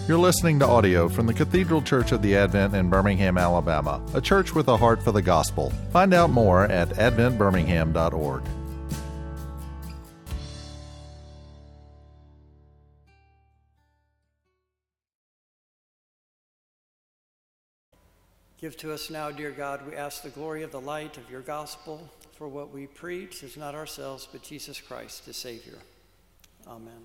You're listening to audio from the Cathedral Church of the Advent in Birmingham, Alabama, a church with a heart for the gospel. Find out more at adventbirmingham.org. Give to us now, dear God, we ask the glory of the light of your gospel, for what we preach is not ourselves, but Jesus Christ, the Savior. Amen.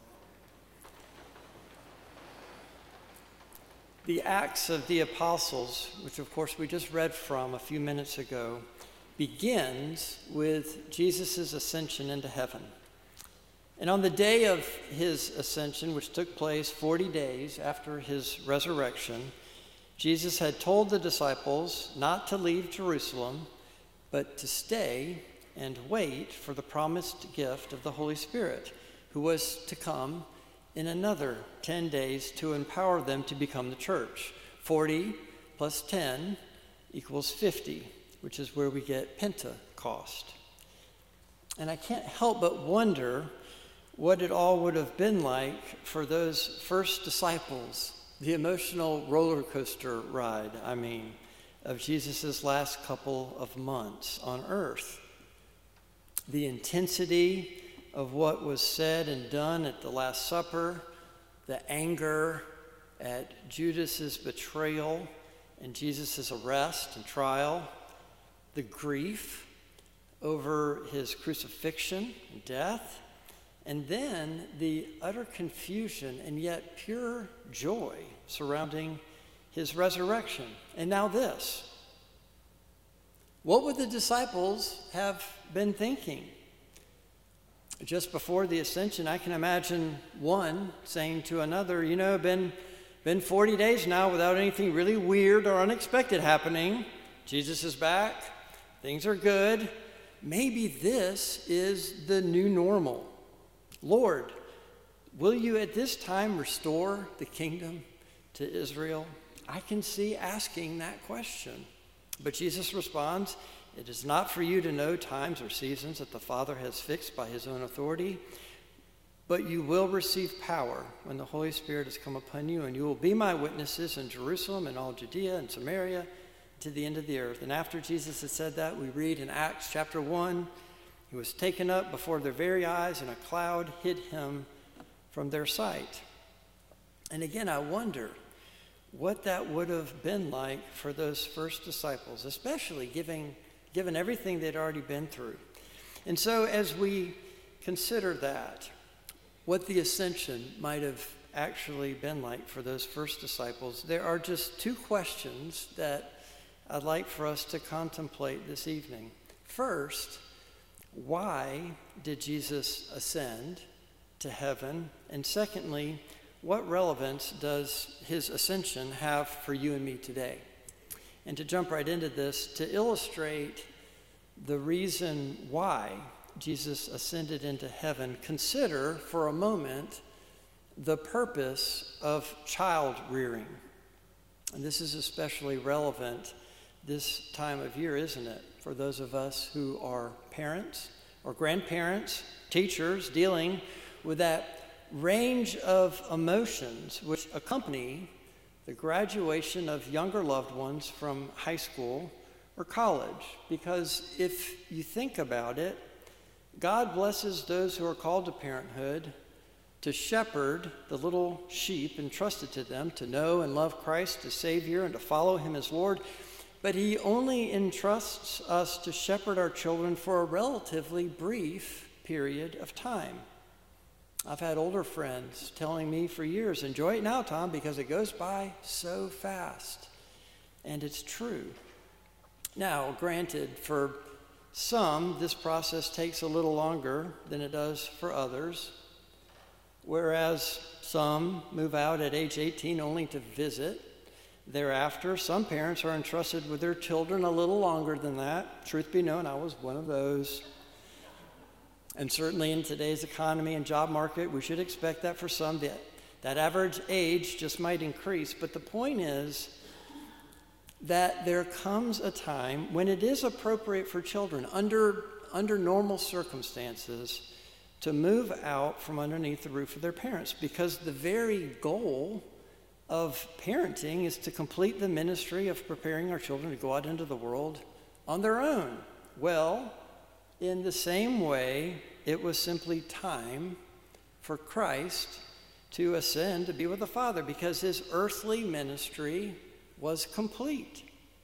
The Acts of the Apostles, which of course we just read from a few minutes ago, begins with Jesus' ascension into heaven. And on the day of his ascension, which took place 40 days after his resurrection, Jesus had told the disciples not to leave Jerusalem, but to stay and wait for the promised gift of the Holy Spirit, who was to come in another 10 days to empower them to become the church. 40 plus 10 equals 50, which is where we get Pentecost. And I can't help but wonder what it all would have been like for those first disciples, the emotional roller coaster ride, of Jesus' last couple of months on earth. The intensity of what was said and done at the Last Supper, the anger at Judas's betrayal and Jesus' arrest and trial, the grief over his crucifixion and death, and then the utter confusion and yet pure joy surrounding his resurrection. And now this. What would the disciples have been thinking? Just before the ascension, I can imagine one saying to another, been 40 days now without anything really weird or unexpected happening. Jesus is back. Things are good. Maybe this is the new normal. Lord, will you at this time restore the kingdom to Israel? I can see asking that question. But Jesus responds, it is not for you to know times or seasons that the Father has fixed by his own authority, but you will receive power when the Holy Spirit has come upon you, and you will be my witnesses in Jerusalem and all Judea and Samaria to the end of the earth. And after Jesus had said that, we read in Acts chapter 1, he was taken up before their very eyes, and a cloud hid him from their sight. And again, I wonder what that would have been like for those first disciples, especially given everything they'd already been through. And so as we consider that, what the ascension might have actually been like for those first disciples, there are just two questions that I'd like for us to contemplate this evening. First, why did Jesus ascend to heaven? And secondly, what relevance does his ascension have for you and me today? And to jump right into this, to illustrate the reason why Jesus ascended into heaven, consider for a moment the purpose of child rearing. And this is especially relevant this time of year, isn't it? For those of us who are parents or grandparents, teachers, dealing with that range of emotions which accompany the graduation of younger loved ones from high school or college. Because if you think about it, God blesses those who are called to parenthood to shepherd the little sheep entrusted to them to know and love Christ as Savior and to follow him as Lord. But he only entrusts us to shepherd our children for a relatively brief period of time. I've had older friends telling me for years, enjoy it now, Tom, because it goes by so fast. And it's true. Now, granted, for some, this process takes a little longer than it does for others, whereas some move out at age 18 only to visit. Thereafter, some parents are entrusted with their children a little longer than that. Truth be known, I was one of those. And certainly in today's economy and job market, we should expect that for some, that average age just might increase. But the point is that there comes a time when it is appropriate for children, under normal circumstances, to move out from underneath the roof of their parents, because the very goal of parenting is to complete the ministry of preparing our children to go out into the world on their own. Well, in the same way, it was simply time for Christ to ascend to be with the Father because his earthly ministry was complete.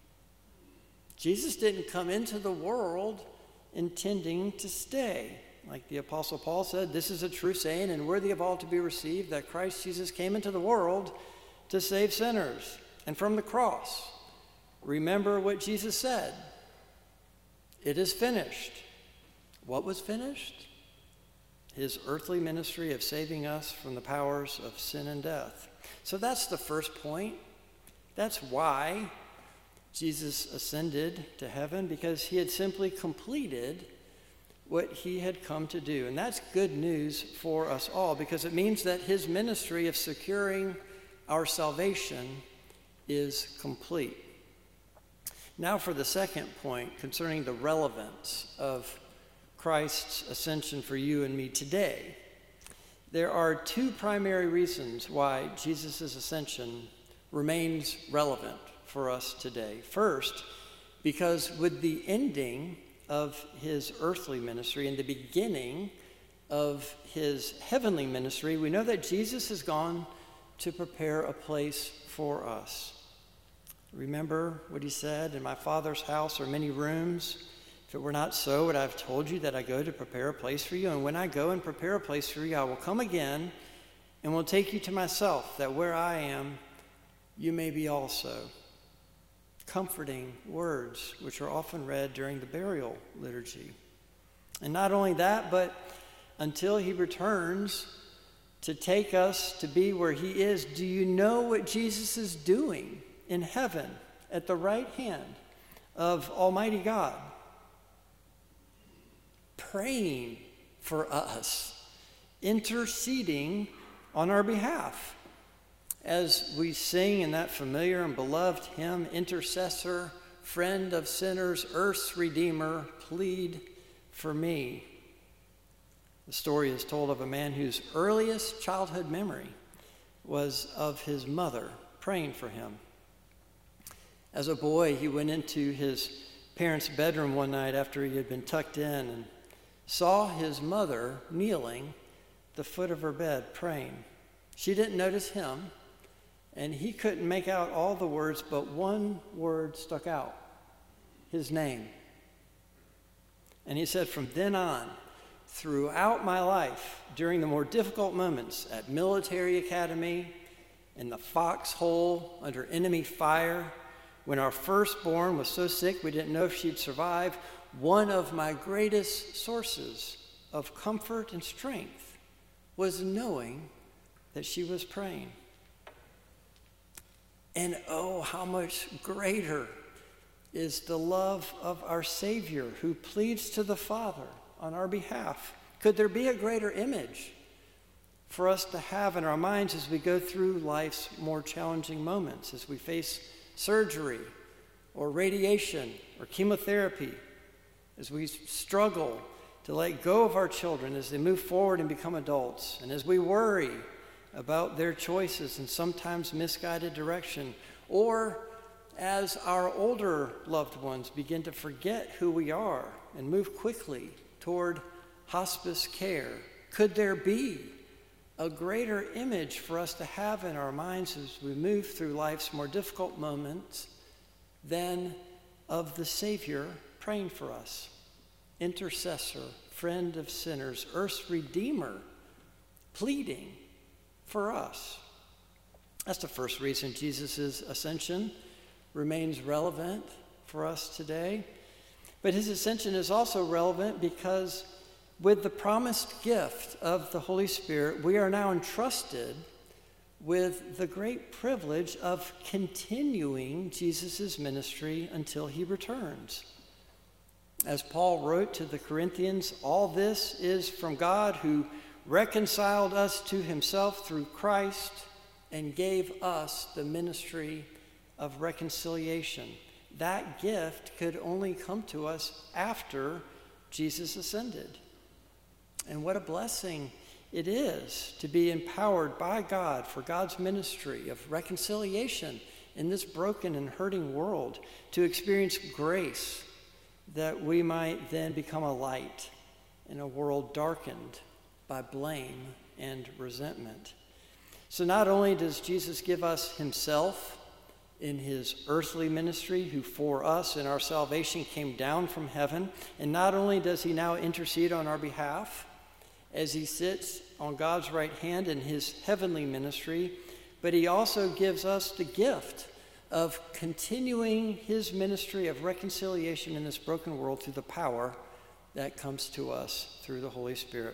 Jesus didn't come into the world intending to stay. Like the Apostle Paul said, this is a true saying and worthy of all to be received, that Christ Jesus came into the world to save sinners. And from the cross, remember what Jesus said. It is finished. What was finished? His earthly ministry of saving us from the powers of sin and death. So that's the first point. That's why Jesus ascended to heaven, because he had simply completed what he had come to do. And that's good news for us all, because it means that his ministry of securing our salvation is complete. Now for the second point concerning the relevance of Christ's ascension for you and me today. There are two primary reasons why Jesus' ascension remains relevant for us today. First, because with the ending of his earthly ministry and the beginning of his heavenly ministry, we know that Jesus has gone to prepare a place for us. Remember what he said, "In my Father's house are many rooms. If it were not so, would I have told you that I go to prepare a place for you? And when I go and prepare a place for you, I will come again and will take you to myself, that where I am, you may be also." Comforting words which are often read during the burial liturgy. And not only that, but until he returns to take us to be where he is, do you know what Jesus is doing in heaven at the right hand of Almighty God? Praying for us, interceding on our behalf. As we sing in that familiar and beloved hymn, "Intercessor, friend of sinners, earth's redeemer, plead for me." The story is told of a man whose earliest childhood memory was of his mother praying for him. As a boy, he went into his parents' bedroom one night after he had been tucked in and saw his mother kneeling at the foot of her bed praying. She didn't notice him, and he couldn't make out all the words, but one word stuck out: his name. And he said, from then on, throughout my life, during the more difficult moments at military academy, in the foxhole under enemy fire, when our firstborn was so sick we didn't know if she'd survive, one of my greatest sources of comfort and strength was knowing that she was praying. And oh, how much greater is the love of our Savior who pleads to the Father on our behalf. Could there be a greater image for us to have in our minds as we go through life's more challenging moments, as we face surgery or radiation or chemotherapy, as we struggle to let go of our children as they move forward and become adults, and as we worry about their choices and sometimes misguided direction, or as our older loved ones begin to forget who we are and move quickly toward hospice care? Could there be a greater image for us to have in our minds as we move through life's more difficult moments than of the Savior praying for us? Intercessor, friend of sinners, earth's redeemer, pleading for us. That's the first reason Jesus' ascension remains relevant for us today. But his ascension is also relevant because with the promised gift of the Holy Spirit, we are now entrusted with the great privilege of continuing Jesus' ministry until he returns. As Paul wrote to the Corinthians, all this is from God who reconciled us to himself through Christ and gave us the ministry of reconciliation. That gift could only come to us after Jesus ascended. And what a blessing it is to be empowered by God for God's ministry of reconciliation in this broken and hurting world, to experience grace that we might then become a light in a world darkened by blame and resentment. So not only does Jesus give us himself in his earthly ministry, who for us in our salvation came down from heaven, and not only does he now intercede on our behalf as he sits on God's right hand in his heavenly ministry, but he also gives us the gift of continuing his ministry of reconciliation in this broken world through the power that comes to us through the Holy Spirit.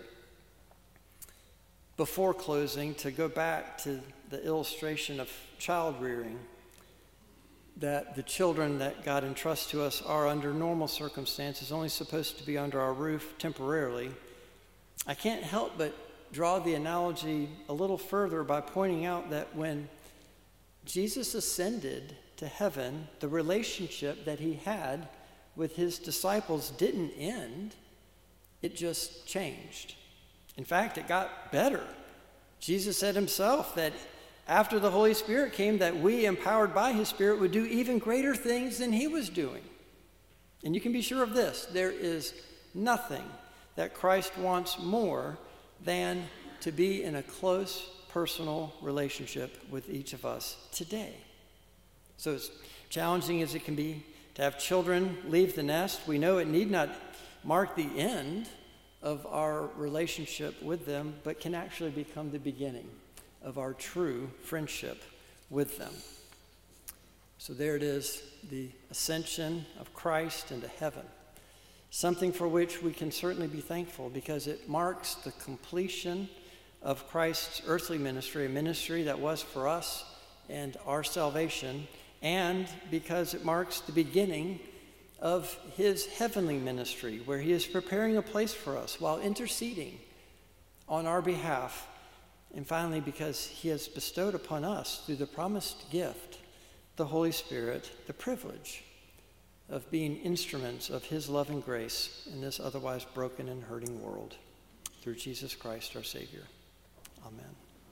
Before closing, to go back to the illustration of child rearing, that the children that God entrusts to us are under normal circumstances only supposed to be under our roof temporarily, I can't help but draw the analogy a little further by pointing out that when Jesus ascended to heaven, the relationship that he had with his disciples didn't end, it just changed. In fact, it got better. Jesus said himself that after the Holy Spirit came, that we, empowered by his Spirit, would do even greater things than he was doing. And you can be sure of this, there is nothing that Christ wants more than to be in a close personal relationship with each of us today. So as challenging as it can be to have children leave the nest, we know it need not mark the end of our relationship with them, but can actually become the beginning of our true friendship with them. So there it is, the ascension of Christ into heaven. Something for which we can certainly be thankful, because it marks the completion of Christ's earthly ministry, a ministry that was for us and our salvation, and because it marks the beginning of his heavenly ministry, where he is preparing a place for us while interceding on our behalf. And finally, because he has bestowed upon us, through the promised gift, the Holy Spirit, the privilege of being instruments of his love and grace in this otherwise broken and hurting world. Through Jesus Christ, our Savior. Amen.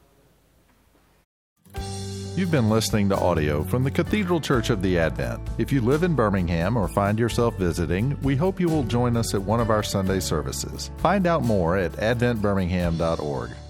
You've been listening to audio from the Cathedral Church of the Advent. If you live in Birmingham or find yourself visiting, we hope you will join us at one of our Sunday services. Find out more at adventbirmingham.org.